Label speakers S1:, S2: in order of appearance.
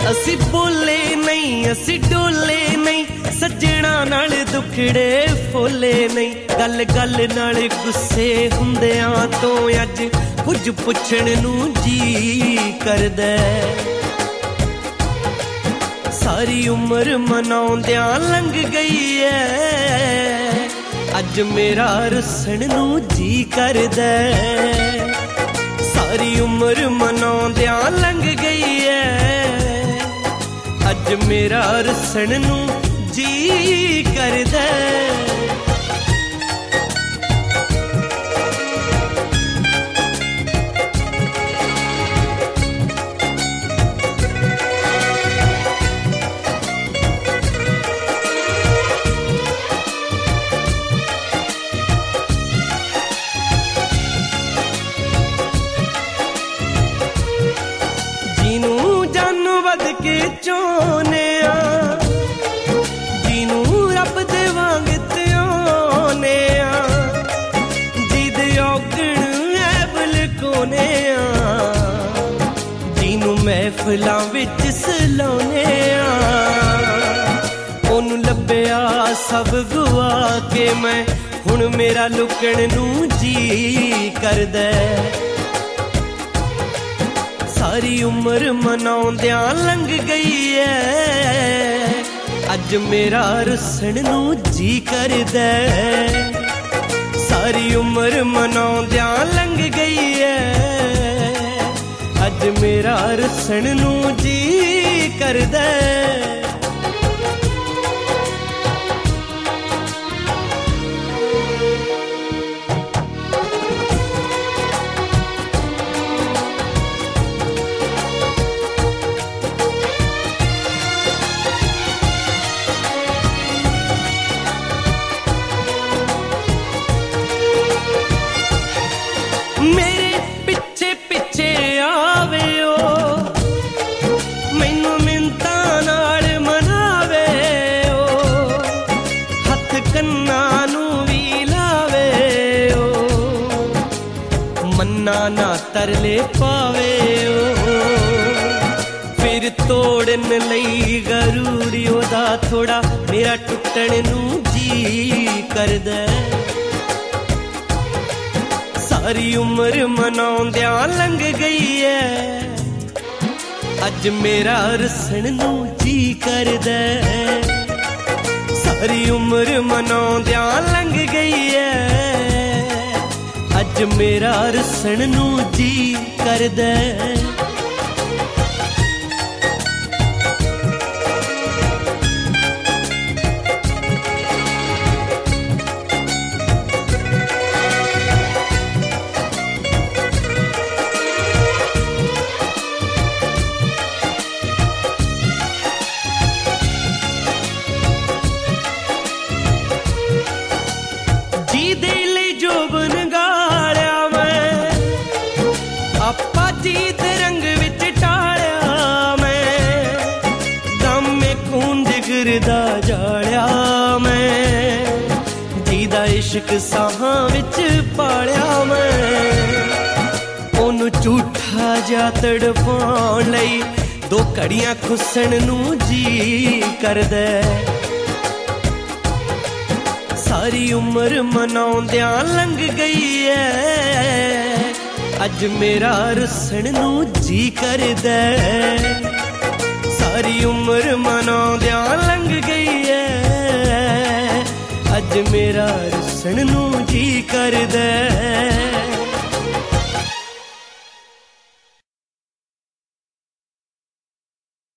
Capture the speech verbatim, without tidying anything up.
S1: असी बोले नहीं असी डोले नहीं, सज्जणा नाल दुखड़े फोले नहीं। गल गल नाल गुस्से हुंदियां तो अज कुछ पुछण नूं जी करदा। सारी उम्र मनाउंदियां लंघ गई है, अज मेरा रुसन नूं जी करदा। सारी उम्र मनाउंदियां लंघ गई है, अज मेरा रुसन नूं जी करदा। के चोने जीनू रब दे वांग त्योने जिद औगण ऐबल कोने जीनू महफिलां विच सलाउने। ओनू लभ्या सब गुआ के मैं, हुण मेरा लुकण नूं जी करदा। सारी उम्र मनाउंदियां लंघ गई है, अज मेरा रुसन नूं जी करदा। सारी उम्र मनाउंदियां लंघ गई है, अज मेरा रुसन नूं जी करदा। मेरे पिछे पिछे आवे ओ, मैनू मिन्नतां नाल मनावे ओ, हथ कन्ना नूं वी लावे ओ, मन्ना ना तरले पावे ओ। फिर तोड़न लई गरूरी ओदा थोड़ा, मेरा टुटण नूं जी करदा। सारी उम्र मनाउंदियां लंघ गई है, अज मेरा रुसन नूं जी करदा। सारी उम्र मनाउंदियां लंघ गई है, अज मेरा रुसन नूं जी करदा। जी दे रंग विच टालिया मैं, दमे खून जिगर दा जालिया मैं, जी दा इश्क साहां विच पालिया मैं। ओनू झूठा जा तड़पाउण लई दो घड़ियां खुसण नूं जी करदा। सारी उम्र मनाउंदियां लंघ गई है, अज मेरा रुसन नूं जी करदा। सारी उम्र मनाउंदियां लंघ गई है, अज मेरा रुसन नूं जी करदा।